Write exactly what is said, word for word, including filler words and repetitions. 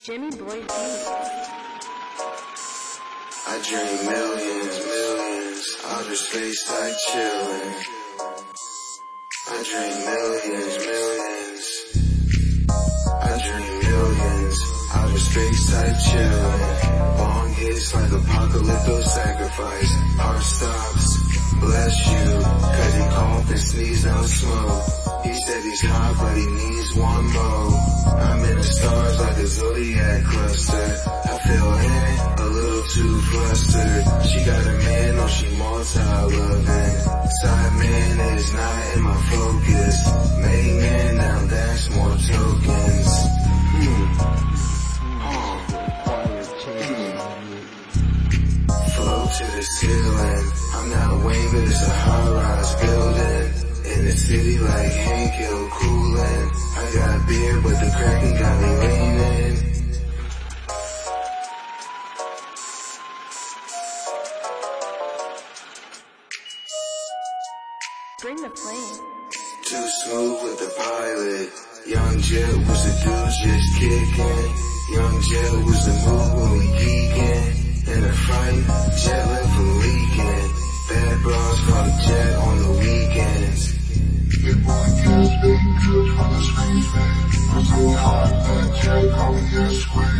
Jimmy Boy B. I dream millions, millions, outer space like chillin'. I dream millions, millions. I dream millions, outer space type chillin'. Long hits like apocalyptic sacrifice. Heart stops, bless you, cause he cough and sneeze, no smoke. He said he's hot but he needs one more. I'm in the stars like a zodiac cluster. I feel in it, a little too flustered. She got a man, no she multi-loving. Side man is not in my focus. Main man, now that's more tokens. Hmm. Huh. Hmm. Flow to the ceiling. I'm not Wayne, but it's a high-rise building. In the city like Hank Hill coolin'. I got beer, but the cracking got me leaning. Bring the plane. Too smooth with the pilot. Young Jet was the dude just kicking. Young Jet was the move when we geeking. In the fight, Jet left from leaking. Bad bras fuck Jet on the weekends. Big boy kids, big kids from the street. I'm so hot that Jet call me a squid.